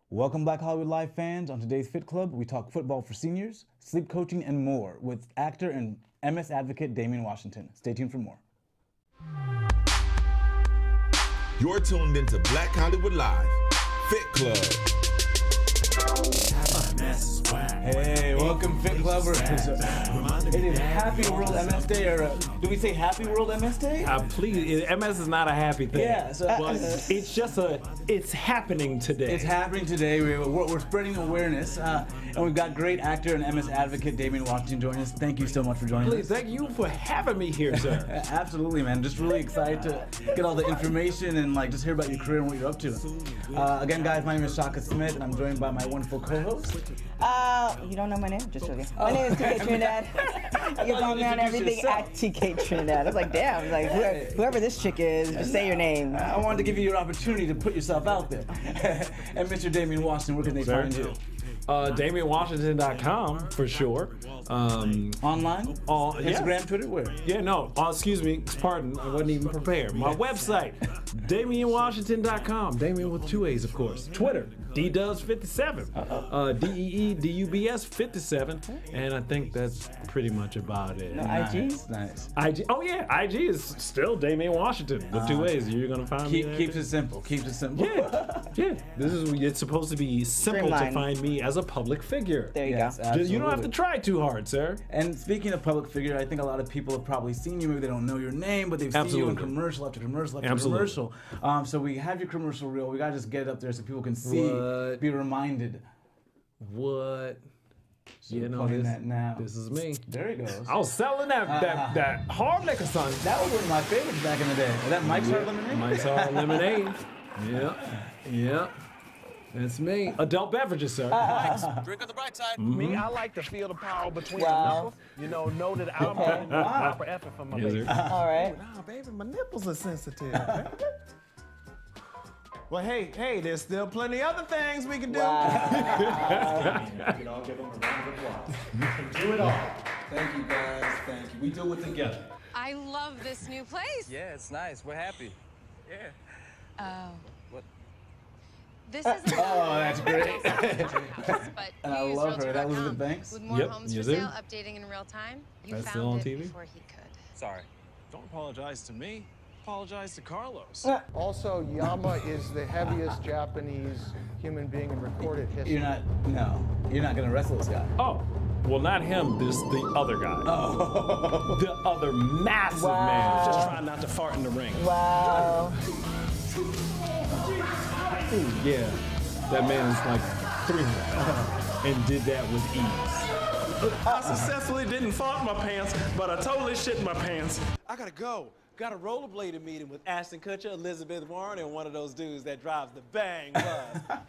Welcome Black Hollywood Live fans. On today's Fit Club, we talk football for seniors, sleep coaching, and more with actor and MS advocate Damien Washington. Stay tuned for more. You're tuned into Black Hollywood Live, Fit Club. Hey, welcome Fit Clubbers. It is Happy World MS Day, or do we say Happy World MS Day? Please, MS is not a happy thing. Yeah, so but it's just it's happening today. It's happening today. We're spreading awareness, and we've got great actor and MS advocate Damien Washington joining us. Thank you so much for joining Please, us. thank you for having me here, sir. Absolutely, man. Just really excited to get all the information and just hear about your career and what you're up to. Again, guys, my name is Shaka Smith, and I'm joined by my wonderful co-host. You don't know my name? Just joking. My name is TK Trinidad. You can follow me on everything at TK Trinidad. I was like, damn. Like, whoever this chick is, just say your name. I wanted to give you your opportunity to put yourself out there. And Mr. Damien Washington, where can they find you? DamienWashington.com for sure. Online? Instagram, Twitter, where? Yeah, no. Excuse me. Pardon. I wasn't even prepared. My website, DamienWashington.com. Damien with 2 A's, of course. Twitter, DDubs57. DEEDUBS 57. And I think that's pretty much about it. No, IG? Nice. IG. Oh, yeah. IG is still Damien Washington. The 2 A's. You're going to find me there. Keeps it simple. Keeps it simple. Yeah. Yeah. It's supposed to be simple to find me as a public figure. There you go. Absolutely. You don't have to try too hard, sir. And speaking of public figure, I think a lot of people have probably seen you. Maybe they don't know your name, but they've seen you in commercial after commercial after commercial. So we have your commercial reel. We gotta just get it up there so people can see, be reminded. What? So that now. This is me. There he goes. I was selling that hard liquor, son. That was one of my favorites back in the day. Is that Mike's Hard Lemonade? Mike's Hard Lemonade. Yeah. That's me. Adult beverages, sir. Drink on the bright side. Me, I like to feel the power between the nipples. Know that I'm putting proper effort for my baby. All right. Nah, baby, my nipples are sensitive. Well, hey, there's still plenty other things we can do. Wow. We can all give them a round of applause. You can do it all. Thank you, guys. Thank you. We do it together. I love this new place. Yeah, it's nice. We're happy. Yeah. Oh. What? This isn't that's great. but I love her. That was the Banks. With more homes for sale, updating in real time. You That's found still on it TV? before he could. Sorry. Don't apologize to me. Apologize to Carlos. Also, Yama is the heaviest Japanese human being in recorded history. You're not gonna wrestle this guy. Oh, well, not him. The other guy. Oh. The other massive man. Just try not to fart in the ring. Wow. Yeah, that man is like 300 pounds and did that with ease. I successfully didn't fart in my pants, but I totally shit in my pants. I gotta go. Got a rollerblading meeting with Ashton Kutcher, Elizabeth Warren, and one of those dudes that drives the bang bus.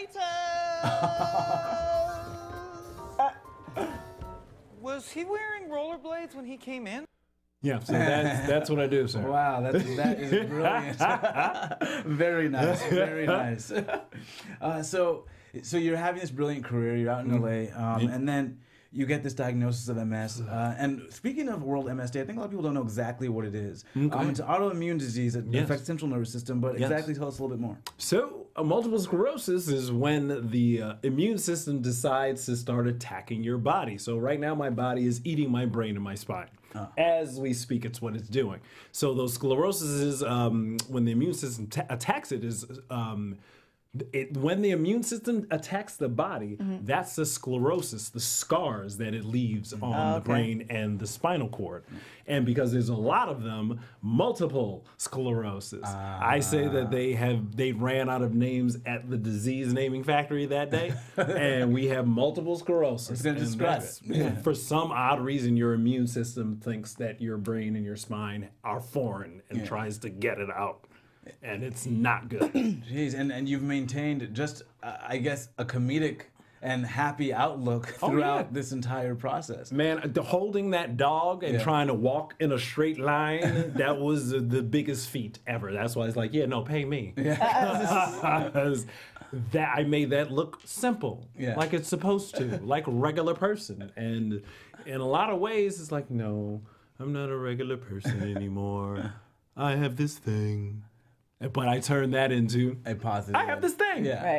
Later! Was he wearing rollerblades when he came in? Yeah, so that's what I do, sir. Wow, that is brilliant. Very nice, very nice. So you're having this brilliant career. You're out in LA, and then you get this diagnosis of MS. And speaking of World MS Day, I think a lot of people don't know exactly what it is. It's an autoimmune disease that affects the central nervous system, but exactly tell us a little bit more. So, multiple sclerosis is when the immune system decides to start attacking your body. So right now, my body is eating my brain and my spine. As we speak, it's what it's doing. So those sclerosis is when the immune system attacks it is when the immune system attacks the body, that's the sclerosis, the scars that it leaves on the brain and the spinal cord. And because there's a lot of them, multiple sclerosis. I say that they ran out of names at the disease naming factory that day, and we have multiple sclerosis. It's going to describe it. For some odd reason, your immune system thinks that your brain and your spine are foreign and tries to get it out. And it's not good. Jeez, and you've maintained just, I guess, a comedic and happy outlook throughout this entire process. Man, holding that dog and trying to walk in a straight line, that was the biggest feat ever. That's why it's like, pay me. That I made that look simple, like it's supposed to, like a regular person. And in a lot of ways, it's like, no, I'm not a regular person anymore. I have this thing. But I turned that into a positive. I have this thing. Yeah. Right.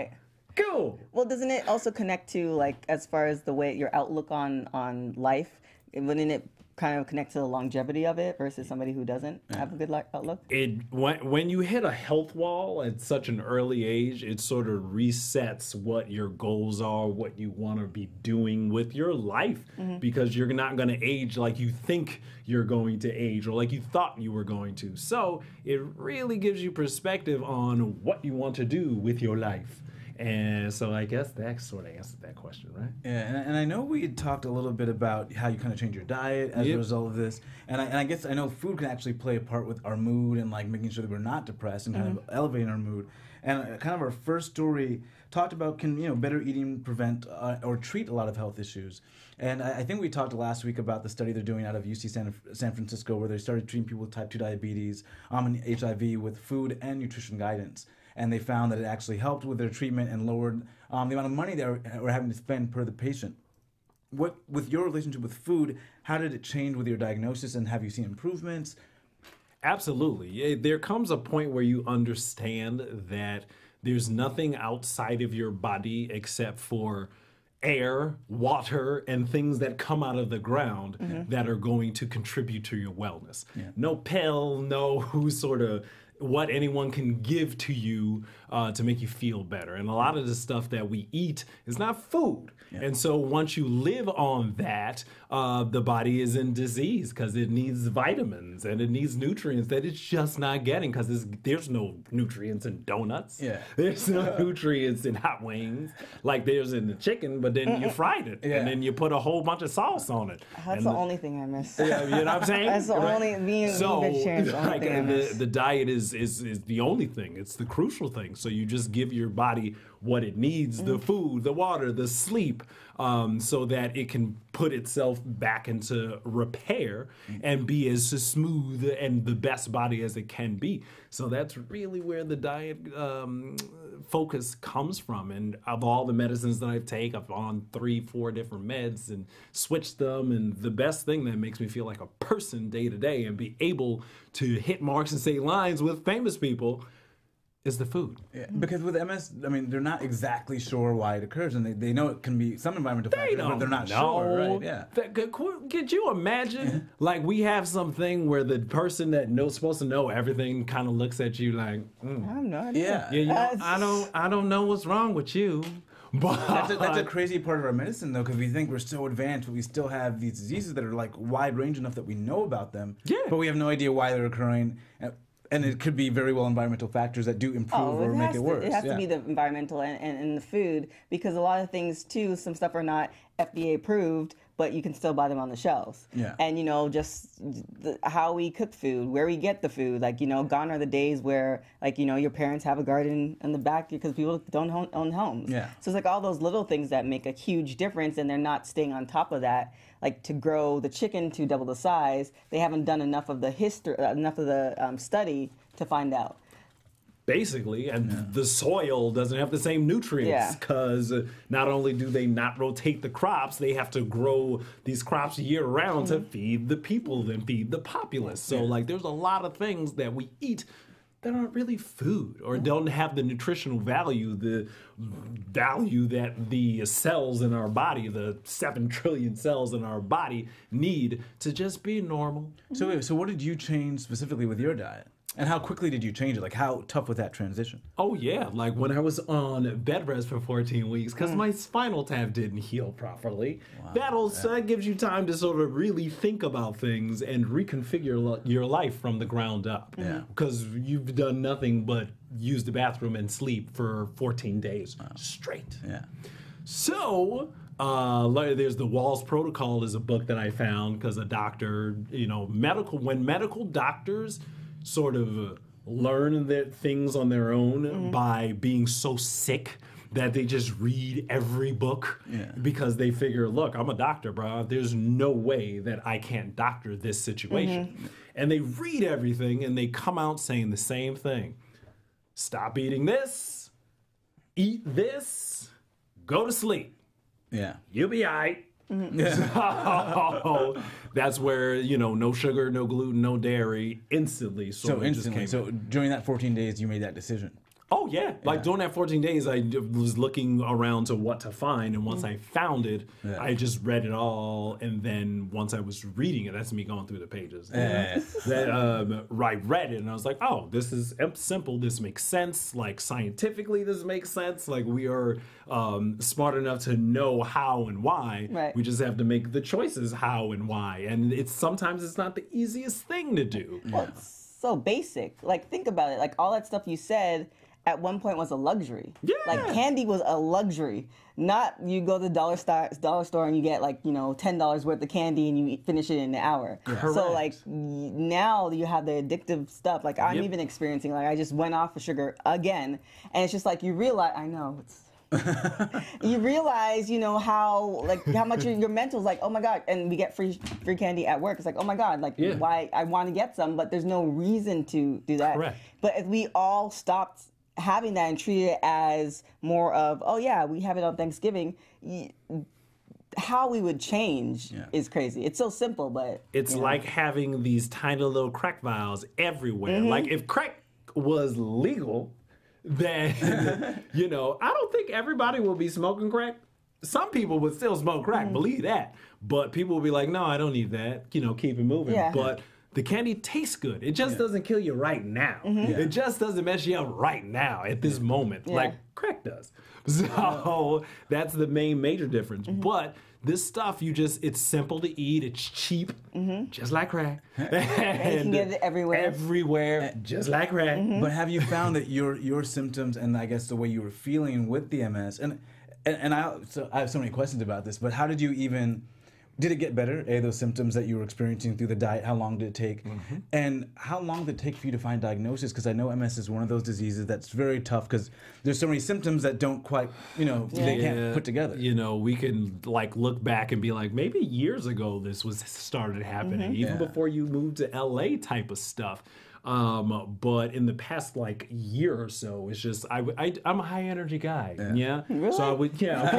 Cool. Well, doesn't it also connect to, like, as far as the way your outlook on life? Wouldn't it kind of connect to the longevity of it versus somebody who doesn't have a good outlook? When you hit a health wall at such an early age, it sort of resets what your goals are, what you want to be doing with your life, because you're not going to age like you think you're going to age or like you thought you were going to. So it really gives you perspective on what you want to do with your life. And so I guess that sort of answered that question, right? Yeah, and I know we had talked a little bit about how you kind of change your diet as a result of this, and I guess I know food can actually play a part with our mood and like making sure that we're not depressed and kind of elevating our mood. And kind of our first story talked about better eating prevent or treat a lot of health issues. And I think we talked last week about the study they're doing out of UC San Francisco, where they started treating people with type 2 diabetes and HIV with food and nutrition guidance. And they found that it actually helped with their treatment and lowered the amount of money they were having to spend per the patient. With your relationship with food, how did it change with your diagnosis, and have you seen improvements? Absolutely. There comes a point where you understand that there's nothing outside of your body except for air, water, and things that come out of the ground that are going to contribute to your wellness. Yeah. No pill, no sort of what anyone can give to you to make you feel better. And a lot of the stuff that we eat is not food. Yeah. And so once you live on that, the body is in disease because it needs vitamins and it needs nutrients that it's just not getting because there's no nutrients in donuts. Yeah. There's no nutrients in hot wings like there's in the chicken, but then you fried it and then you put a whole bunch of sauce on it. That's the only thing I miss. Yeah, you know what I'm saying? That's the only vegetarian. The diet is the only thing. It's the crucial thing. So you just give your body what it needs, the food, the water, the sleep, so that it can put itself back into repair and be as smooth and the best body as it can be. So that's really where the diet focus comes from. And of all the medicines that I take, I've on 3-4 different meds and switched them. And the best thing that makes me feel like a person day to day and be able to hit marks and say lines with famous people is the food. Yeah, because with MS, I mean, they're not exactly sure why it occurs, and they know it can be some environmental factors, but they're not sure, right? Yeah. Could you imagine, like, we have something where the person that supposed to know everything kind of looks at you like, I have no idea. Yeah, I don't know what's wrong with you. But that's a crazy part of our medicine, though, because we think we're so advanced, but we still have these diseases that are like wide range enough that we know about them, but we have no idea why they're occurring. And it could be very well environmental factors that do improve or make it worse. It has to be the environmental and the food, because a lot of things, too, some stuff are not FDA approved, but you can still buy them on the shelves. Yeah. And, just how we cook food, where we get the food. Like, gone are the days where, like, your parents have a garden in the back because people don't own homes. Yeah. So it's like all those little things that make a huge difference, and they're not staying on top of that. Like, to grow the chicken to double the size, they haven't done enough of the study to find out. Basically, and the soil doesn't have the same nutrients because not only do they not rotate the crops, they have to grow these crops year round to feed the people and feed the populace. So, like, there's a lot of things that we eat that aren't really food or don't have the nutritional value, the value that the cells in our body, the 7 trillion cells in our body, need to just be normal. So what did you change specifically with your diet? And how quickly did you change it? Like, how tough was that transition? Oh, yeah. Like, when I was on bed rest for 14 weeks, because my spinal tap didn't heal properly, that gives you time to sort of really think about things and reconfigure your life from the ground up. Yeah. Because you've done nothing but use the bathroom and sleep for 14 days straight. Yeah. So there's the Wahls Protocol is a book that I found because a doctor, when medical doctors sort of learn their things on their own by being so sick that they just read every book because they figure, look, I'm a doctor, bro. There's no way that I can't doctor this situation. And they read everything and they come out saying the same thing. Stop eating this, eat this, go to sleep. Yeah. You'll be all right. So that's where, no sugar, no gluten, no dairy, instantly. So during that 14 days, you made that decision? Oh, yeah. Like, during that 14 days, I was looking around to what to find. And once I found it, I just read it all. And then once I was reading it, that's me going through the pages. I read it, and I was like, oh, this is simple. This makes sense. Like, scientifically, this makes sense. Like, we are smart enough to know how and why. Right. We just have to make the choices how and why. And sometimes it's not the easiest thing to do. Well, it's so basic. Like, think about it. Like, all that stuff you said at one point was a luxury. Yeah. Like, candy was a luxury. Not you go to the dollar store and you get, like, you know, $10 worth of candy and you finish it in an hour. Correct. So, like, now you have the addictive stuff. Like, I'm even experiencing, like, I just went off of sugar again. And it's just like, you realize, I know, it's... you realize, you know, how much your mental's like, oh my God, and we get free candy at work. It's like, oh my God, like, why I want to get some, but there's no reason to do that. Correct. But if we all stopped having that and treat it as more of, oh yeah, we have it on Thanksgiving, how we would change is crazy. It's so simple, but it's like having these tiny little crack vials everywhere. Like, if crack was legal, then, you know, I don't think everybody will be smoking crack. Some people would still smoke crack, believe that. But people will be like, no, I don't need that. You know, keep it moving. Yeah. But the candy tastes good. It just doesn't kill you right now. It just doesn't mess you up right now at this moment, like crack does. So that's the main major difference. But this stuff, it's simple to eat. It's cheap, just like crack. And you can get it everywhere. Everywhere, just like crack. But have you found that your symptoms and I guess the way you were feeling with the MS, and I have so many questions about this, but how did you even... Did it get better? Those symptoms that you were experiencing through the diet, how long did it take? And how long did it take for you to find diagnosis? Because I know MS is one of those diseases that's very tough because there's so many symptoms that don't quite, you know, they can't put together. You know, we can like look back and be like, maybe years ago this started happening, even before you moved to LA type of stuff. But in the past like year or so, it's just I'm a high energy guy. Yeah. Really? So I would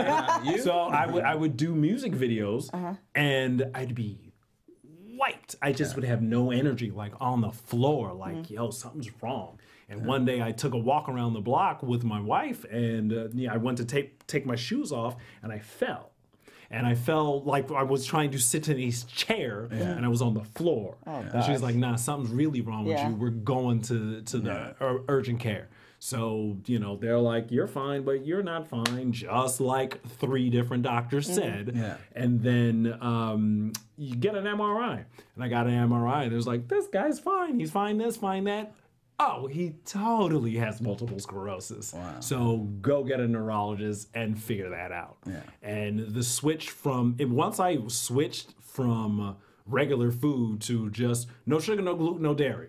So I would do music videos and I'd be wiped. I just would have no energy, like on the floor, like yo, something's wrong. And one day I took a walk around the block with my wife, and I went to take my shoes off, and I fell. And I felt like I was trying to sit in his chair, and I was on the floor. And she was like, nah, something's really wrong with you. We're going to the urgent care. So, you know, they're like, you're fine, but you're not fine, just like 3 different doctors said. And then you get an MRI. And I got an MRI, and it was like, this guy's fine. He's fine this, fine that. Oh, he totally has multiple sclerosis. Wow. So go get a neurologist and figure that out. And the switch once I switched from regular food to just no sugar, no gluten, no dairy.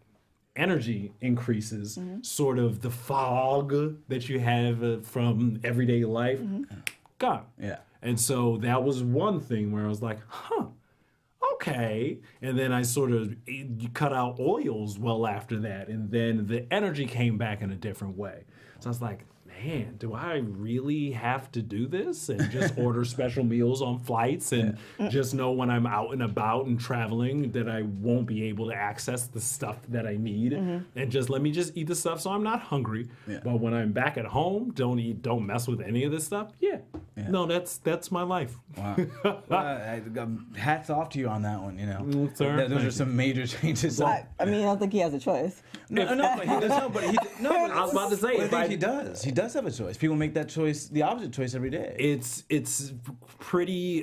Energy increases, sort of the fog that you have from everyday life, gone. And so that was one thing where I was like, okay. And then I sort of cut out oils well after that. And then the energy came back in a different way. So I was like, man, do I really have to do this? And just order special meals on flights and just know when I'm out and about and traveling that I won't be able to access the stuff that I need. And just let me just eat the stuff so I'm not hungry. But when I'm back at home, don't mess with any of this stuff. No, that's my life. Wow. Hats off to you on that one, you know. Sir, those are some major changes. I mean, I don't think he has a choice. But I was about to say, I think he does. He does have a choice. People make that choice, the opposite choice every day. It's pretty.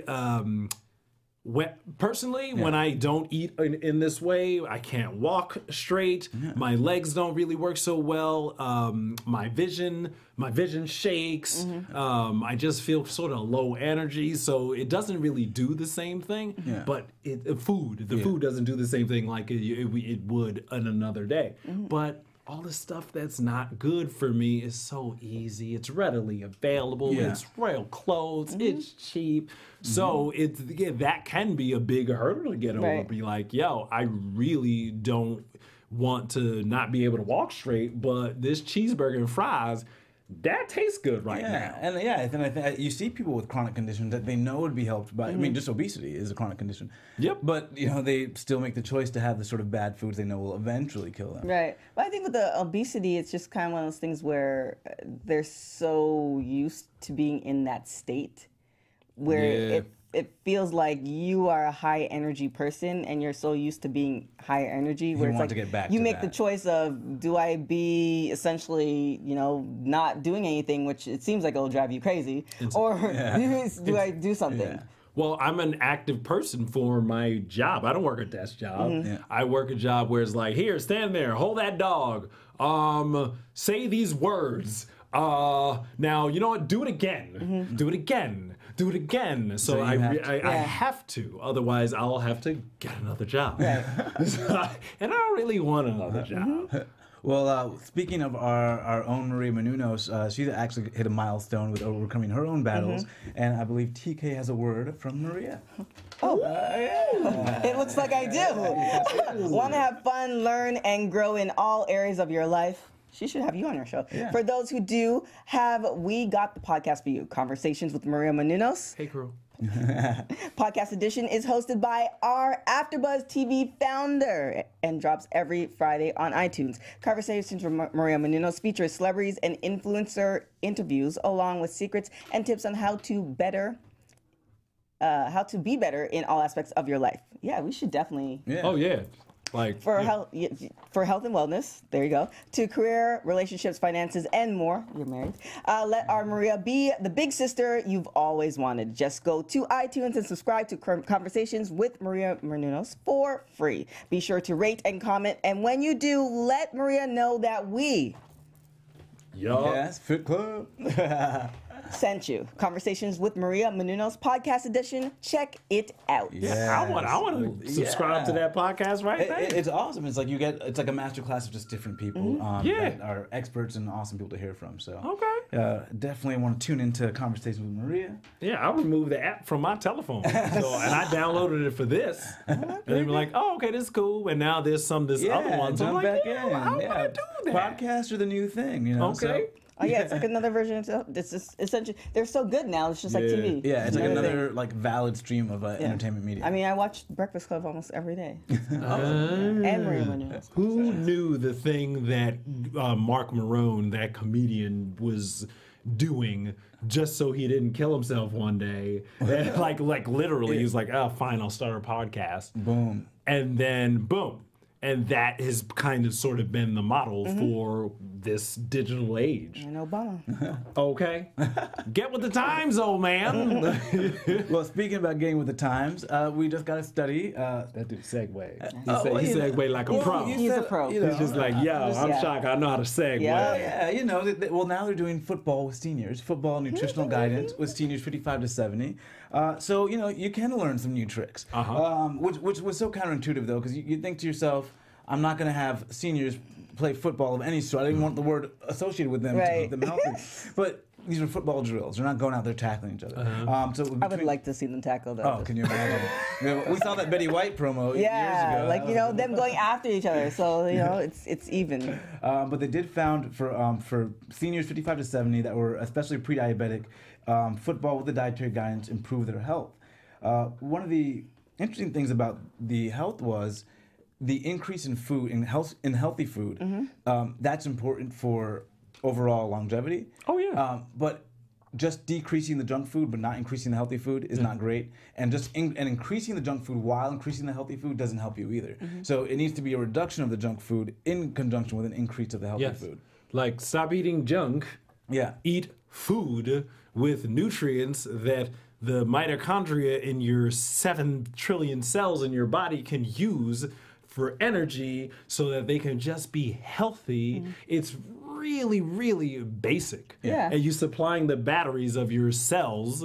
Personally, when I don't eat in this way, I can't walk straight. My legs don't really work so well. My vision shakes. I just feel sort of low energy, so it doesn't really do the same thing. But the food doesn't do the same thing like it would on another day. But all the stuff that's not good for me is so easy. It's readily available. It's real clothes. It's cheap. So that can be a big hurdle to get over. Be like, yo, I really don't want to not be able to walk straight, but this cheeseburger and fries, that tastes good right now. And then I think you see people with chronic conditions that they know would be helped by. I mean, just obesity is a chronic condition. Yep. But they still make the choice to have the sort of bad foods they know will eventually kill them. Right. But I think with the obesity, it's just kind of one of those things where they're so used to being in that state where it feels like you are a high energy person and you're so used to being higher energy where it's like to get back you to make that. the choice of, do I be essentially, not doing anything, which it seems like it'll drive you crazy, or do I do something? Yeah. Well, I'm an active person for my job. I don't work a desk job. I work a job where it's like, here, stand there, hold that dog, say these words. Now, you know what? Do it again. Do it again. Do it again. So I have to. Otherwise, I'll have to get another job. Right. And I don't really want another job. Well, speaking of our own Maria Menounos, she's actually hit a milestone with overcoming her own battles, and I believe TK has a word from Maria. Oh, it looks like I do. Want to have fun, learn, and grow in all areas of your life? She should have you on her show. Yeah. For those who do, we got the podcast for you. Conversations with Maria Menounos. Hey, crew. Podcast edition is hosted by our AfterBuzz TV founder and drops every Friday on iTunes. Conversations with Maria Menounos features celebrities and influencer interviews, along with secrets and tips on how to be better in all aspects of your life. Yeah, we should definitely. Yeah. Oh yeah. For health and wellness, there you go, to career, relationships, finances, and more. You're married. Let our Maria be the big sister you've always wanted. Just go to iTunes and subscribe to Conversations with Maria Menounos for free. Be sure to rate and comment, and when you do, let Maria know that we Yes, Fit Club sent you. Conversations with Maria Menounos podcast edition. Check it out. Yeah, I want to subscribe to that podcast right now. It's awesome. It's like it's like a master class of just different people that are experts and awesome people to hear from. So definitely want to tune into Conversations with Maria. Yeah, I removed the app from my telephone, and I downloaded it for this. And they were like, "Oh, okay, this is cool." And now there's other ones. Jump I'm like, back in. I want to do that. Podcasts are the new thing. Okay. So. Oh yeah, it's like another version of it's just essentially they're so good now. It's just like TV. Yeah, it's like another valid stream of entertainment media. I mean, I watch Breakfast Club almost every day. And Maria Menounos. Who knew the thing that Mark Maron, that comedian, was doing just so he didn't kill himself one day? And like literally, he was like, "Oh, fine, I'll start a podcast." Boom. And then boom. And that has kind of sort of been the model for this digital age. And Obama. Okay. Get with the times, old man. Well, speaking about getting with the times, we just got a study. That dude segue. He segued like a pro. He's a pro. He's just like, I'm shocked. I know how to segue. Yeah, now they're doing football with seniors, football nutritional guidance with seniors 55 to 70. So, you can learn some new tricks, which was so counterintuitive, though, because you think to yourself, I'm not going to have seniors play football of any sort. I didn't want the word associated with them to keep them healthy. But these are football drills. They're not going out there tackling each other. I would like to see them tackle those. Oh, can you imagine? We saw that Betty White promo years ago. Them going after each other. So, it's even. But they did found for seniors 55 to 70 that were especially pre-diabetic, football with the dietary guidance improved their health. One of the interesting things about the health was the increase in food, in healthy food. That's important for overall longevity. Oh yeah. But just decreasing the junk food but not increasing the healthy food is not great. And increasing the junk food while increasing the healthy food doesn't help you either. So it needs to be a reduction of the junk food in conjunction with an increase of the healthy food. Like, stop eating junk. Yeah. Eat food with nutrients that the mitochondria in your 7 trillion cells in your body can use for energy so that they can just be healthy. It's really, really basic. Yeah. And you supplying the batteries of your cells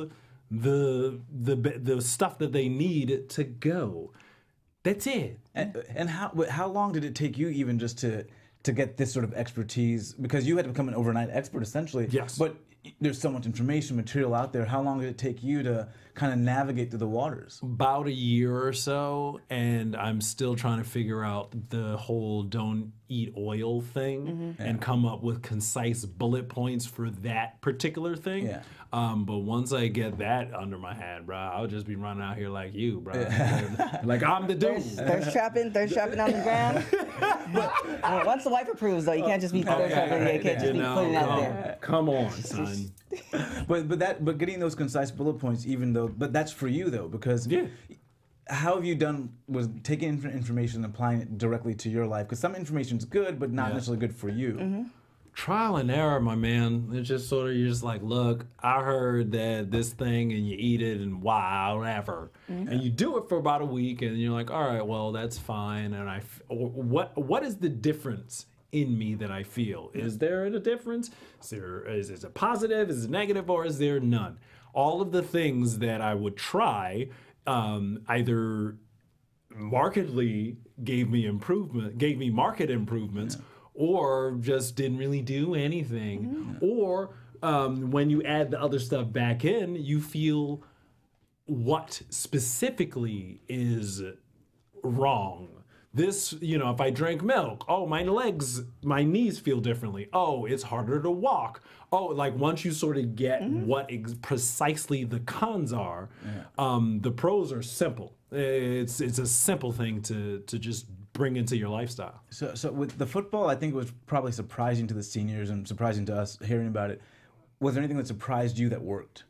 the stuff that they need to go. That's it. And how long did it take you even just to get this sort of expertise? Because you had to become an overnight expert essentially. Yes. But there's so much information, material out there. How long did it take you to kind of navigate through the waters? About a year or so, and I'm still trying to figure out the whole don't eat oil thing and come up with concise bullet points for that particular thing. Yeah. But once I get that under my hat, bro, I'll just be running out here like you, bro. Like I'm the dude. Thirst trapping on the ground. Once the wife approves, though, you can't just be thirst trapping. You can't just be putting it out there. Come on, son. But getting those concise bullet points, but that's for you though, because how have you done with taking information and applying it directly to your life? Because some information is good, but not necessarily good for you. Trial and error, my man. It's just sort of, you're just like, look, I heard that this thing, and you eat it, and wow, whatever. And you do it for about a week, and you're like, all right, well, that's fine. And what is the difference in me that I feel? Is there a difference? Is it a positive? Is it negative? Or is there none? All of the things that I would try either markedly gave me market improvements, or just didn't really do anything. Or when you add the other stuff back in, you feel what specifically is wrong. This, if I drink milk, my knees feel differently. Oh, it's harder to walk. Oh, like once you sort of get what precisely the cons are, the pros are simple. It's a simple thing to just bring into your lifestyle. So with the football, I think it was probably surprising to the seniors and surprising to us hearing about it. Was there anything that surprised you that worked?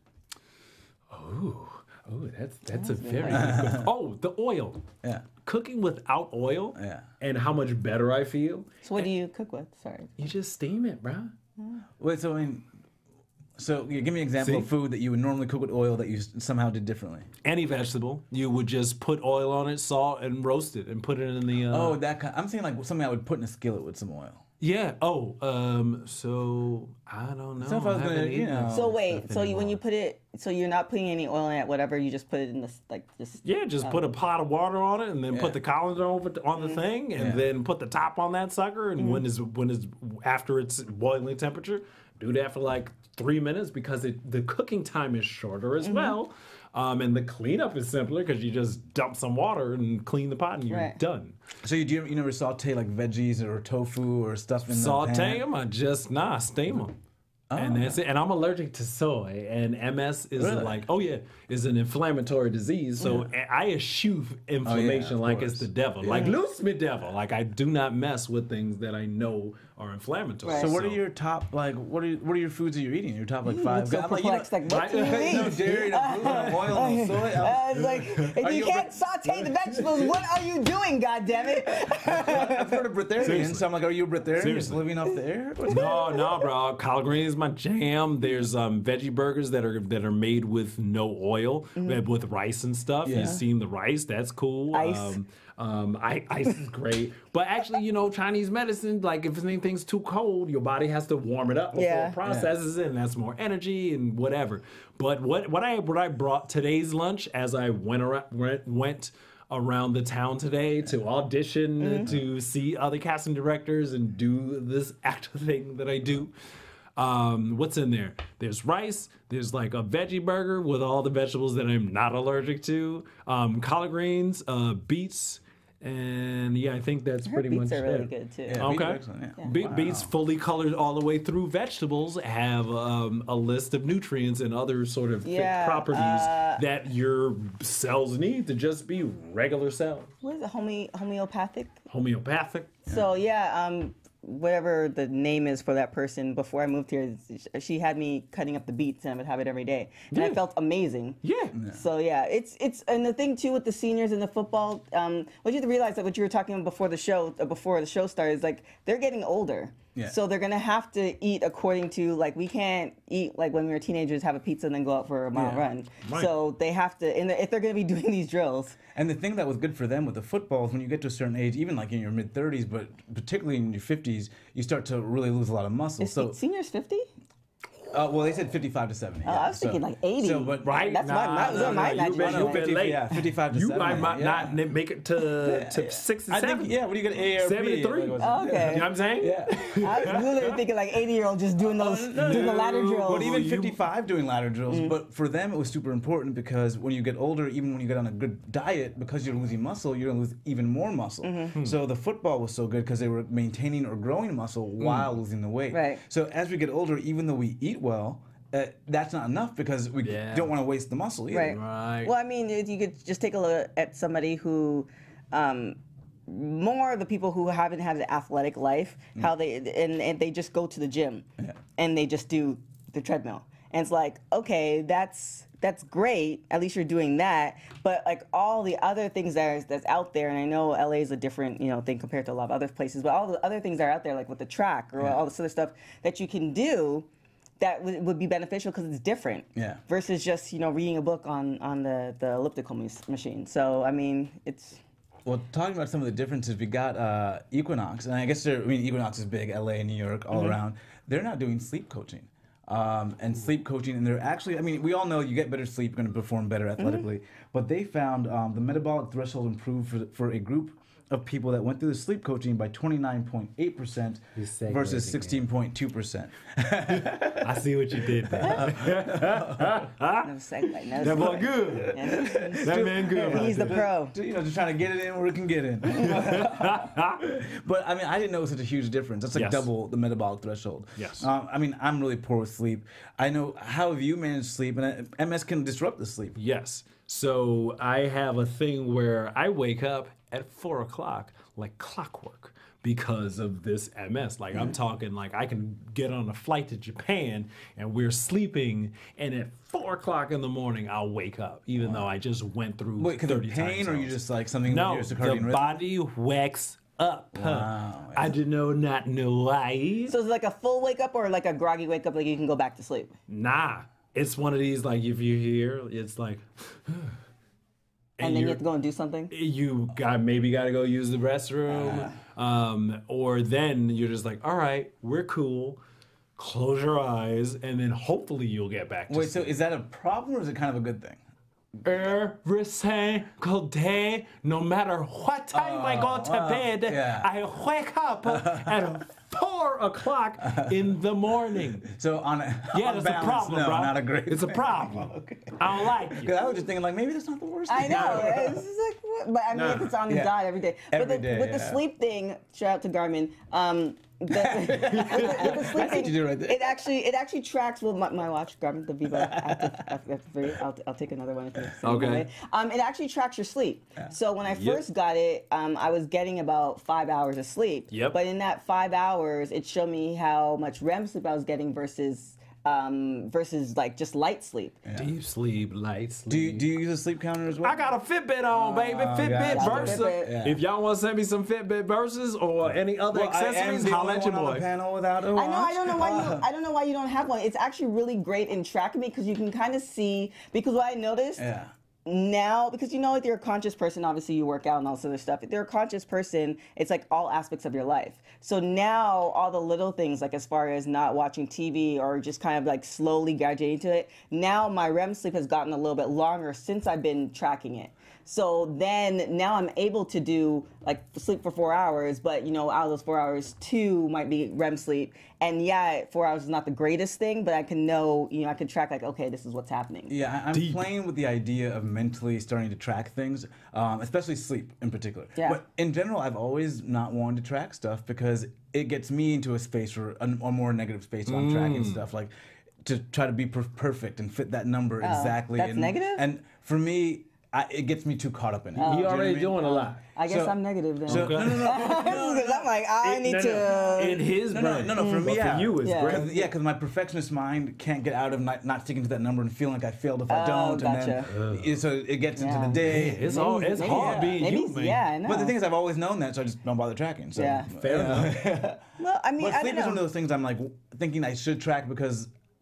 Oh, that's a very good question. Oh, the oil. Yeah. Cooking without oil and how much better I feel. So what do you cook with? Sorry. You just steam it, bro. Wait, so give me an example of food that you would normally cook with oil that you somehow did differently. Any vegetable, you would just put oil on it, salt, and roast it, and put it in the. I'm saying like something I would put in a skillet with some oil. Yeah. Oh. So I don't know. So if I was gonna, So wait. So when you put it, so you're not putting any oil in it. Whatever. You just put it in this just. Yeah. Just put a pot of water on it, and then put the colander on the thing, and then put the top on that sucker. And when is after its boiling temperature, do that for like 3 minutes, because the cooking time is shorter as well. And the cleanup is simpler because you just dump some water and clean the pot and you're done. So you never saute like veggies or tofu or stuff in the pan? Saute them? I steam them. And that's it. And I'm allergic to soy. And MS is is an inflammatory disease. So I eschew inflammation like it's the devil. Like, loose me, devil. Like, I do not mess with things that I know are inflammatory. So what are your top, what are your foods that you're eating? Your top 5? So perplexed. What do you eat? No dairy, no gluten, oil, no soy. If you can't saute the vegetables, what are you doing, goddammit? I've heard of breatharian, so I'm like, are you a breatharian? Just living off the air? No, bro. Collard greens is my jam. There's veggie burgers that are made with no oil, with rice and stuff. You've seen the rice. That's cool. Ice. Ice is great. But actually, Chinese medicine, like if anything's too cold, your body has to warm it up before it processes it, and that's more energy and whatever. But what I brought today's lunch as I went around the town today to audition, to see other casting directors and do this actor thing that I do. What's in there? There's rice. There's like a veggie burger with all the vegetables that I'm not allergic to. Collard greens, beets, and I think that's pretty much it. Beets are really good too. Yeah, okay. Beets fully colored all the way through vegetables have a list of nutrients and other sort of properties that your cells need to just be regular cells. What is it? Homeopathic? Homeopathic. So whatever the name is for that person, before I moved here, she had me cutting up the beets, and I would have it every day, and I felt amazing. So it's and the thing too with the seniors and the football, what you have to realize, that what you were talking about before the show started, is like they're getting older. So they're gonna have to eat according to, like, we can't eat like when we were teenagers, have a pizza and then go out for a mile run. Right. So they have to, if they're gonna be doing these drills. And the thing that was good for them with the football is when you get to a certain age, even like in your mid-30s, but particularly in your 50s, you start to really lose a lot of muscle. Is seniors 50? Well, they said 55 to 70. I was thinking like 80. So, but Right? That's my imagination. You been late. Yeah, 55 to 70. You might not make it to 67. I think, yeah, what do you get? AARP? 73. Okay. You know what I'm saying? Yeah. I was literally thinking like 80-year-old just doing those, doing the ladder drills. But even 55 doing ladder drills. But for them, it was super important because when you get older, even when you get on a good diet, because you're losing muscle, you're going to lose even more muscle. So the football was so good because they were maintaining or growing muscle while losing the weight. Right. So as we get older, even though we eat well, that's not enough because we don't want to waste the muscle either. Right. Well, I mean, you could just take a look at somebody who, more the people who haven't had an athletic life, how they and they just go to the gym and they just do the treadmill, and it's like, okay, that's great. At least you're doing that. But like all the other things that's out there, and I know LA is a different thing compared to a lot of other places, but all the other things that are out there, like with the track or all this other stuff that you can do. That would be beneficial because it's different versus just reading a book on the elliptical machine. So I mean, it's. Well, talking about some of the differences, we got Equinox, and I guess Equinox is big, LA, New York, all around. They're now doing sleep coaching. And sleep coaching, and they're actually, we all know you get better sleep, you're going to perform better athletically. But they found the metabolic threshold improved for a group of people that went through the sleep coaching by 29.8% versus 16.2%. I see what you did there. That boy good. That man good. He's the pro. Just trying to get it in where it can get in. But I didn't know it was such a huge difference. That's like double the metabolic threshold. Yes. I'm really poor with sleep. I know, how have you managed sleep? And MS can disrupt the sleep. Yes. So I have a thing where I wake up at 4 o'clock like clockwork because of this MS. Like I'm talking like I can get on a flight to Japan and we're sleeping, and at 4 o'clock in the morning I'll wake up even though I just went through 30 because of pain, or you just like something no, with your circadian rhythm? the body wakes up. Wow. I did not know why. So it's like a full wake up or like a groggy wake up, like you can go back to sleep? Nah. It's one of these, like, if you're here, it's like... and then you have to go and do something? You maybe got to go use the restroom. Or then you're just like, all right, we're cool. Close your eyes, and then hopefully you'll get back to sleep. So is that a problem, or is it kind of a good thing? Every single day, no matter what time I go to bed, I wake up at 4 o'clock in the morning. So that's a problem, bro. Not a great It's a thing. problem. Okay. I don't like it. Because I was just thinking, like, maybe that's not the worst thing. I know. It's just like, what? But I mean, if it's on the diet every day. But with the sleep thing, shout out to Garmin. With the sleep thing, you do right there. it actually tracks. Well, my watch, Garmin, the Vivo Active. I'll take another one if you send it away. It actually tracks your sleep. So when I first got it, I was getting about 5 hours of sleep. Yep. But in that 5 hours, it showed me how much REM sleep I was getting versus like just light sleep. Deep sleep, light sleep. Do you use a sleep counter as well? I got a Fitbit on, baby. Fitbit gotcha. Versa. Fitbit. If y'all want to send me some Fitbit Versas or any other accessories, holla at your boy. Panel without a watch. I don't know why you don't have one. It's actually really great in tracking me because you can kind of see. Because what I noticed now, because if you're a conscious person, obviously you work out and all this other stuff. If you're a conscious person, it's like all aspects of your life. So now all the little things, like as far as not watching TV or just kind of like slowly graduating to it, now my REM sleep has gotten a little bit longer since I've been tracking it. So then now I'm able to do like sleep for 4 hours, but out of those 4 hours, 2 might be REM sleep. And 4 hours is not the greatest thing, but I can know, I can track like, okay, this is what's happening. Yeah, I'm playing with the idea of mentally starting to track things, especially sleep in particular. Yeah. But in general, I've always not wanted to track stuff because it gets me into a space or a more negative space while I'm tracking stuff, like to try to be perfect and fit that number exactly. That's negative? And for me, it gets me too caught up in it. He already doing a lot. I guess I'm negative then. No. Because I'm like, I need to. In his brain. No, for me, For you, it's great. Yeah, because my perfectionist mind can't get out of not sticking to that number and feeling like I failed if I don't. Gotcha. And then, so it gets into the day. It's hard being human. Yeah, I know. But the thing is, I've always known that, so I just don't bother tracking. So, Yeah. Fair enough. Well, I mean, But I sleep don't is one of know. those things I'm like thinking I should track because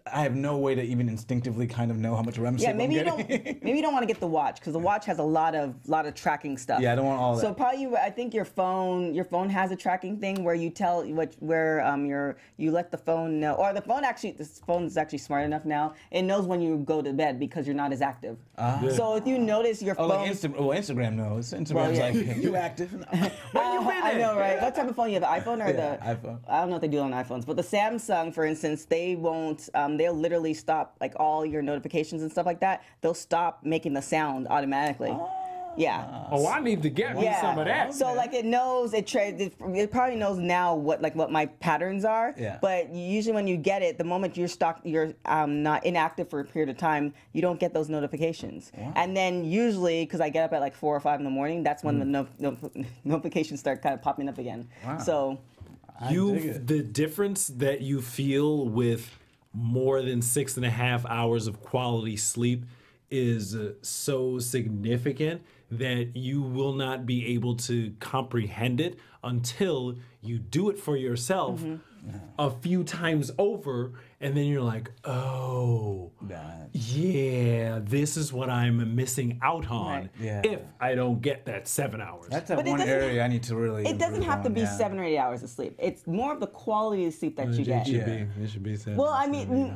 I have no way to even instinctively kind of know how much REM sleep maybe I'm you getting. don't. Maybe you don't want to get the watch because the watch has a lot of tracking stuff. Yeah, I don't want all that. So probably I think your phone has a tracking thing where you tell you let the phone know, or this phone is actually smart enough now. It knows when you go to bed because you're not as active. So if you notice your phone, like Instagram knows. Instagram's like, you active? Where you been I at? know, right? What type of phone you have? iPhone or the iPhone? I don't know what they do on iPhones, but the Samsung, for instance, they won't. They'll literally stop like all your notifications and stuff like that. They'll stop making the sound automatically. Yeah. Oh, I need to get me some of that. So like it knows it probably knows now what my patterns are. Yeah. But usually when you get it, the moment you're not inactive for a period of time, you don't get those notifications. Wow. And then usually, because I get up at like 4 or 5 in the morning, that's when the notifications start kind of popping up again. Wow. So the difference that you feel with more than 6.5 hours of quality sleep is so significant that you will not be able to comprehend it until you do it for yourself a few times over, and then you're like, oh, yeah, this is what I'm missing out on if I don't get that 7 hours. That's that one area I need to really. It doesn't have to be 7 or 8 hours of sleep. It's more of the quality of sleep that you get. It should be 7. Well, I mean,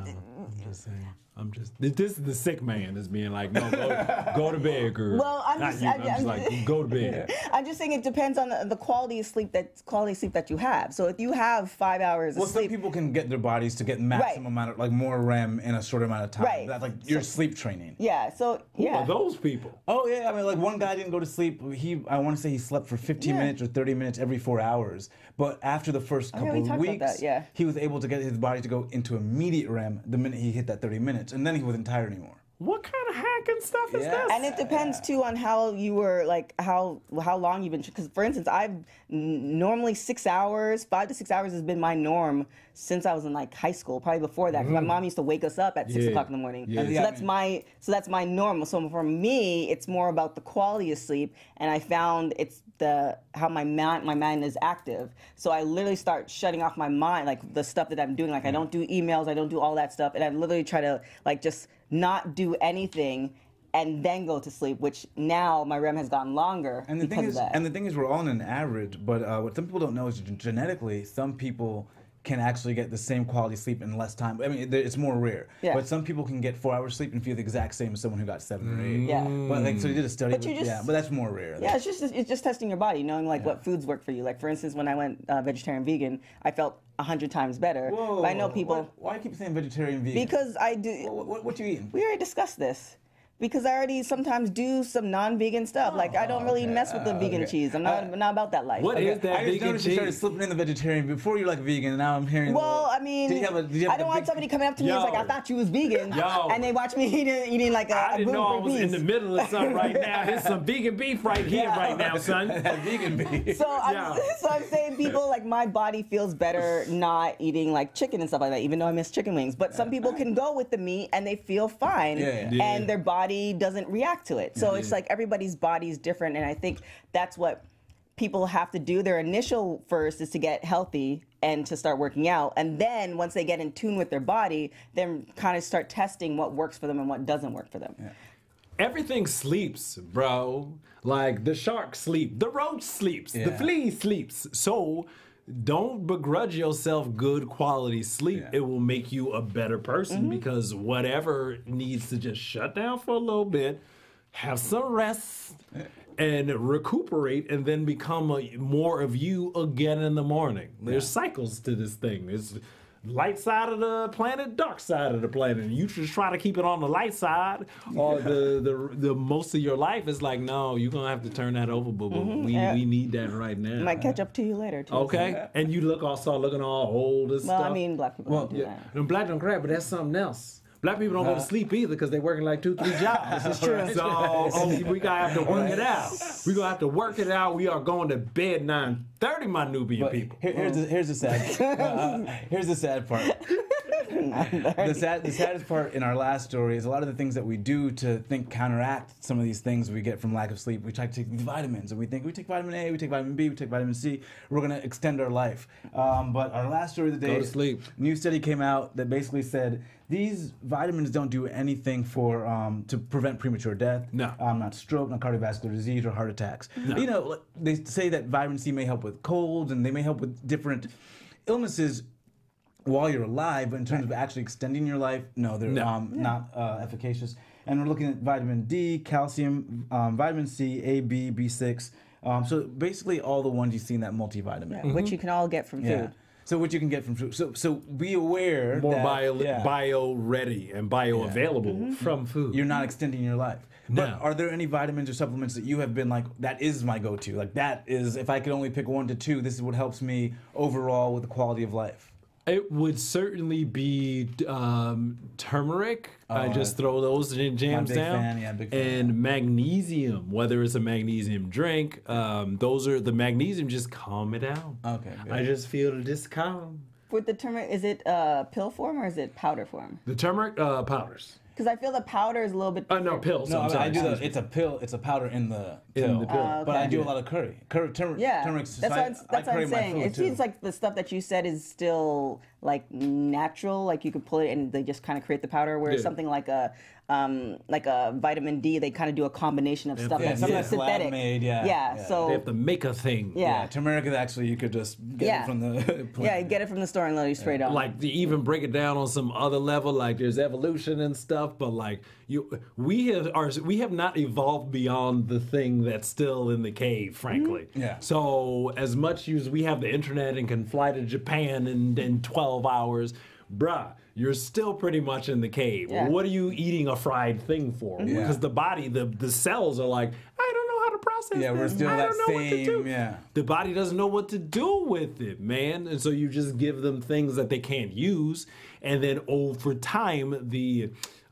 this is the sick man is being like, no, go to bed, girl. Well, I'm just like, go to bed. I'm just saying it depends on the quality of sleep that you have. So if you have 5 hours of sleep, some people can get their bodies to get maximum amount of, like, more REM in a short amount of time. Right. That's like your sleep training. Yeah. So Who are those people? Oh yeah, I mean, like one guy didn't go to sleep. I want to say he slept for 15 minutes or 30 minutes every 4 hours. But after the first couple of weeks, he was able to get his body to go into immediate REM the minute he hit that 30 minutes, and then he wasn't tired anymore. What kind of hacking stuff is this? And it depends too on how you were, like how long you've been. Because for instance, I've normally 6 hours, 5 to 6 hours has been my norm since I was in like high school. Probably before that, 'cause my mom used to wake us up at 6 o'clock in the morning. Yeah. So that's my normal. So for me, it's more about the quality of sleep, and I found it's how my mind is active. So I literally start shutting off my mind, like the stuff that I'm doing. Like I don't do emails, I don't do all that stuff, and I literally try to like just not do anything and then go to sleep, which now my REM has gotten longer because of that. And the thing is, we're all on an average, but what some people don't know is genetically, some people can actually get the same quality sleep in less time. I mean, it's more rare. Yeah. But some people can get 4 hours sleep and feel the exact same as someone who got 7 or 8. Yeah. But like, so they did a study. But that's more rare. Yeah, it's just testing your body, knowing like what foods work for you. Like for instance, when I went vegetarian vegan, I felt 100 times better. Whoa. But I know people. Why do you keep saying vegetarian vegan? Because I do. What you eating? We already discussed this. Because I already sometimes do some non-vegan stuff. Like I don't really mess with the vegan cheese. I'm not about that life. What is that vegan cheese? You started slipping in the vegetarian before you're like vegan, and now I'm hearing. Well, I mean, I don't want somebody coming up to me and like, I thought you was vegan, and they watch me eating like a I didn't know I was in the middle of something right now. There's some vegan beef right here, right now, son. Vegan beef. So I'm saying people like my body feels better not eating like chicken and stuff like that, even though I miss chicken wings. But some people can go with the meat and they feel fine, and their body doesn't react to it. So it's like everybody's body is different, and I think that's what people have to do. Their initial first is to get healthy and to start working out, and then once they get in tune with their body, then kind of start testing what works for them and what doesn't work for them. Yeah. Everything sleeps, bro. Like the shark sleep, the roach sleeps, the flea sleeps. So don't begrudge yourself good quality sleep. It will make you a better person because whatever needs to just shut down for a little bit, have some rest, and recuperate, and then become more of you again in the morning. There's cycles to this thing. There's light side of the planet, dark side of the planet. You just try to keep it on the light side, or the most of your life is like, no, you're gonna have to turn that over, boo boo. We need that right now. Might catch up to you later too. Okay, and you looking all old and stuff. Well, I mean, black people don't do that. And black don't crap, but that's something else. Black people don't go to sleep either because they're working like 2-3 jobs. This is true. So we gotta have to work it out. We gonna have to work it out. We are going to bed 9:30, my Nubian people. Here's the sad. Here's the sad part. The saddest part in our last story is a lot of the things that we do to counteract some of these things we get from lack of sleep. We try to take these vitamins, and we think we take vitamin A, we take vitamin B, we take vitamin C. We're gonna extend our life. But our last story of the day, go to sleep. New study came out that basically said these vitamins don't do anything for to prevent premature death. No. Not stroke, not cardiovascular disease or heart attacks. No. You know, they say that vitamin C may help with colds and they may help with different illnesses while you're alive, but in terms of actually extending your life, no, they're not efficacious. And we're looking at vitamin D, calcium, vitamin C, A, B, B6. So basically all the ones you see in that multivitamin. Which you can all get from food. So what you can get from food. So be aware more that, bio ready and bioavailable from food. You're not extending your life. No. But are there any vitamins or supplements that you have been like, that is my go-to? Like that is, if I could only pick 1 to 2, this is what helps me overall with the quality of life? It would certainly be turmeric. I just throw those in jams down. Big fan. And magnesium, whether it's a magnesium drink, those are the magnesium. Just calm me down. Okay. Good. I just feel just calm. With the turmeric, is it pill form or is it powder form? The turmeric powders. Because I feel the powder is a little bit. No, pills. No, I do the. It's a pill. It's a powder in the pill. In the pill. Okay. But I do a lot of curry. Turmeric. That's what I'm saying. It seems like the stuff that you said is still like natural. Like you could pull it and they just kind of create the powder. Whereas something like a vitamin D, they kind of do a combination of stuff that's synthetic. Lab-made, So they have to make a thing. Yeah, turmeric is actually you could just get it from the. Yeah, get it from the store and let you spray it on. Like to even break it down on some other level, like there's evolution and stuff, but like we have not evolved beyond the thing that's still in the cave, frankly. Yeah. So as much as we have the internet and can fly to Japan in 12 hours, bruh, you're still pretty much in the cave. Yeah. What are you eating a fried thing for? Because the body, the cells are like, I don't know how to process this. We're still I that don't know what to do. same. Yeah. The body doesn't know what to do with it, man. And so you just give them things that they can't use. And then over time, the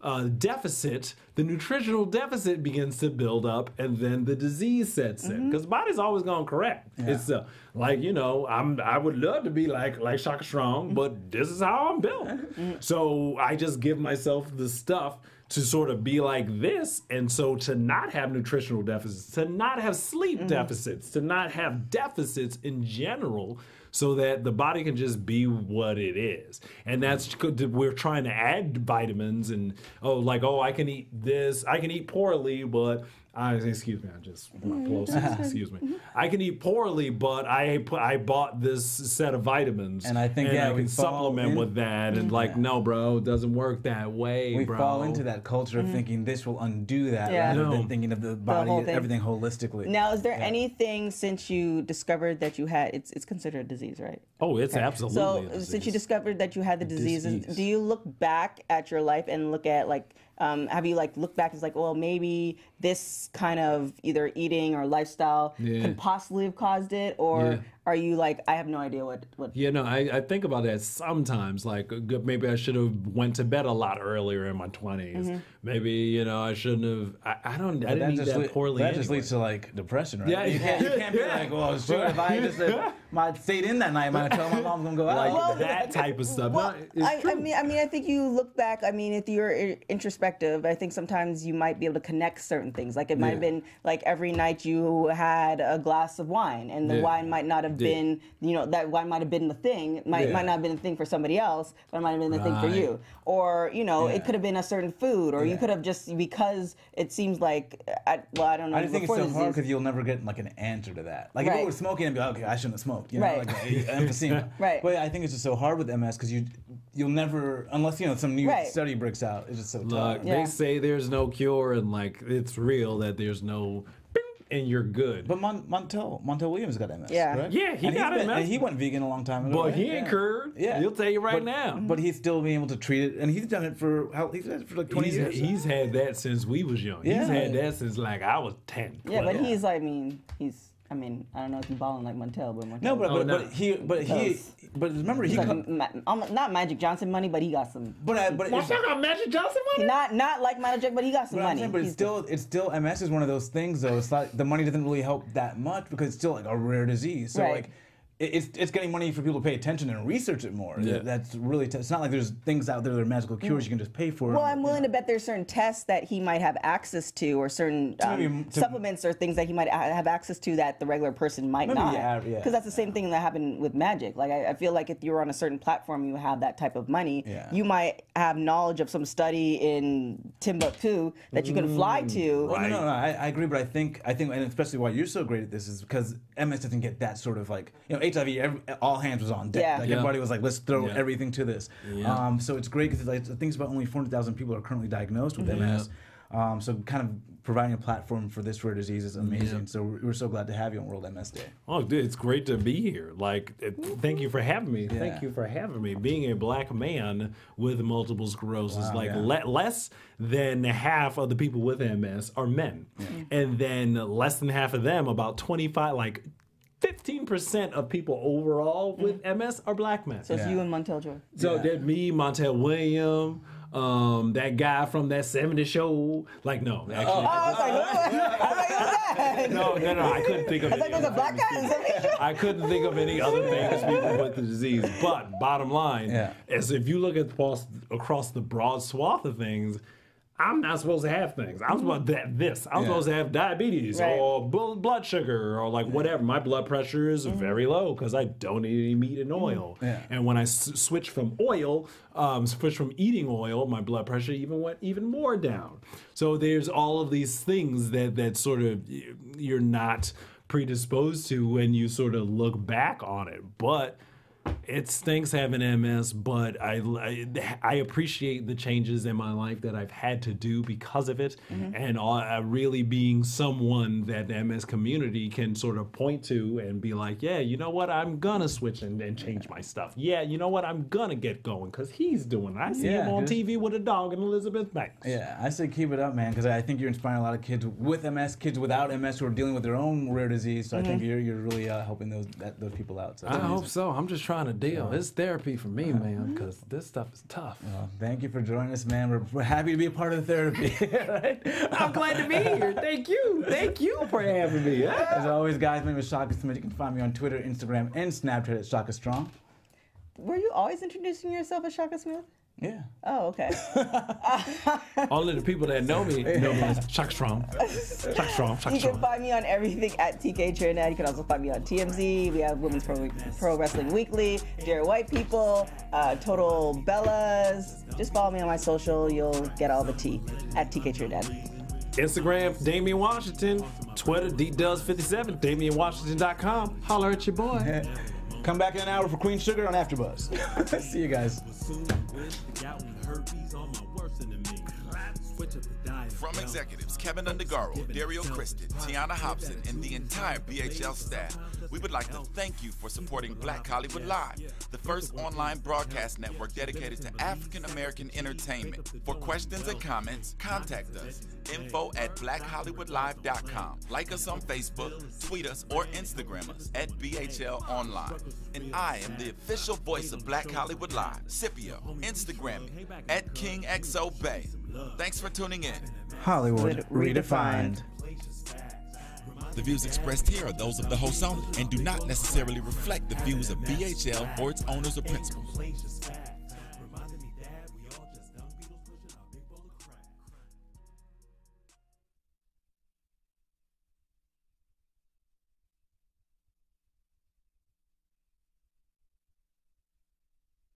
deficit, the nutritional deficit begins to build up, and then the disease sets in. Because the body's always going to correct. Yeah. It's like, you know, I would love to be like Shaka Strong, but this is how I'm built. So I just give myself the stuff to sort of be like this. And so to not have nutritional deficits, to not have sleep deficits, to not have deficits in general, so that the body can just be what it is. And that's good. We're trying to add vitamins and, I can eat this. I can eat poorly, but excuse me, I just my plosives, excuse me. I can eat poorly, but I bought this set of vitamins, and I think I can supplement with that. And no, bro, it doesn't work that way. We bro. fall into that culture of thinking this will undo that, rather than thinking of the body, everything holistically. Now, is there anything since you discovered that you had it's considered a disease, right? Oh, it's absolutely. So a disease. since you discovered that you had the diseases, do you look back at your life and look at have you looked back as well, maybe this kind of either eating or lifestyle could possibly have caused it, or are you I have no idea what? Yeah, no, I think about that sometimes. Maybe I should have went to bed a lot earlier in my 20s. Maybe I shouldn't have. I didn't eat that poorly. That just leads to depression, right? Yeah, you can't be well, shoot, if I just might stayed in that night, I might have told my mom I'm gonna go out. That type of stuff. Well, I mean, I think you look back. I mean, if you're introspective, I think sometimes you might be able to connect certain things. It might have been every night you had a glass of wine, and the wine might not have been, that wine might have been the thing. It might not have been the thing for somebody else, but it might have been the thing for you. Or it could have been a certain food, or you could have just because it seems I don't know. I think it's so hard because you'll never get an answer to that. If it was smoking, I'd be okay, I shouldn't have smoked. Emphysema. Right. But I think it's just so hard with MS because you'll never, unless some new study breaks out. It's just so tough. They say there's no cure, and it's real that there's no, and you're good. But Montel Williams got MS. Yeah. Correct? Yeah, he got MS. He went vegan a long time ago. But he ain't cured. Yeah, he'll tell you right now. But he's still being able to treat it, and he's done it for 20 years. He's had that since we was young. Yeah. He's had that since I was 10. Yeah, but he's I don't know if he's balling like Montel, but Montel. No, but remember he not Magic Johnson money, but he got some. Montel got Magic Johnson money. Not like Magic, but he got some money. Saying, but it's still MS is one of those things though. It's the money doesn't really help that much because it's still a rare disease. So it's getting money for people to pay attention and research it more. Yeah. That's really it's not like there's things out there that are magical cures you can just pay for. Well, I'm willing to bet there's certain tests that he might have access to, or certain supplements or things that he might have access to that the regular person might not. Because that's the same thing that happened with magic. Like I feel like if you're on a certain platform, you have that type of money. You might have knowledge of some study in Timbuktu that you can fly to. Well, no, I agree, but I think, and especially why you're so great at this is because MS doesn't get that sort of like, HIV, all hands was on deck. Like everybody was like, let's throw everything to this. So it's great because like, I think it's about only 400,000 people are currently diagnosed with MS. So kind of providing a platform for this rare disease is amazing. So we're so glad to have you on World MS Day. Oh, dude, it's great to be here. Like, thank you for having me. Thank you for having me. Being a black man with multiple sclerosis, less than half of the people with MS are men. And then less than half of them, about 15% of people overall with MS are black men. So it's you and Montel Jordan. So that me, Montel Williams, that guy from that 70s show. Like, no. Actually, I was like, No, I couldn't think of any. There's a black guy in the 70s show? I couldn't think of any other famous people with the disease. But bottom line is if you look at across the broad swath of things, I'm not supposed to have things. I'm supposed to have this. I'm supposed to have diabetes or blood sugar or like whatever. My blood pressure is very low because I don't eat any meat and oil. And when I switched from eating oil, my blood pressure went even more down. So there's all of these things that sort of you're not predisposed to when you sort of look back on it. But it stinks having MS, but I appreciate the changes in my life that I've had to do because of it, and really being someone that the MS community can sort of point to and be like, yeah, you know what, I'm gonna switch and change my stuff. Yeah, you know what, I'm gonna get going because he's doing it. I see him on TV with a dog and Elizabeth Banks. Yeah, I say keep it up, man, because I think you're inspiring a lot of kids with MS, kids without MS who are dealing with their own rare disease. So I think you're really helping those people out. So I hope so. I'm just trying to deal. It's therapy for me, man, because this stuff is tough. Well, thank you for joining us, man. We're happy to be a part of the therapy. Right? I'm glad to be here. Thank you. Thank you for having me. As always, guys, my name is Shaka Smith. You can find me on Twitter, Instagram, and Snapchat at Shaka Strong. Were you always introducing yourself as Shaka Smith? Yeah. Oh, okay. Only the people that know me as Shaka Strong. Shaka Strong. You can find me on everything at TK Trinidad. You can also find me on TMZ. We have Women's Pro Wrestling Weekly, Dear White People, Total Bellas. Just follow me on my social. You'll get all the tea at TK Trinidad. Instagram, Damian Washington. Twitter, DDubs57. DamianWashington.com. Holler at your boy. Come back in an hour for Queen Sugar on AfterBuzz. See you guys. From executives Kevin Undergaro, Dario Kristen, Tiana Hobson, and the entire BHL staff, we would like to thank you for supporting Black Hollywood Live, the first online broadcast network dedicated to African American entertainment. For questions and comments, contact us. info@blackhollywoodlive.com. Like us on Facebook, tweet us, or Instagram us at BHL Online. And I am the official voice of Black Hollywood Live, Scipio. Instagram me at KingXOBay. Thanks for tuning in. Hollywood Redefined. The views expressed here are those of the host only and do not necessarily reflect the views of BHL or its owners or principals.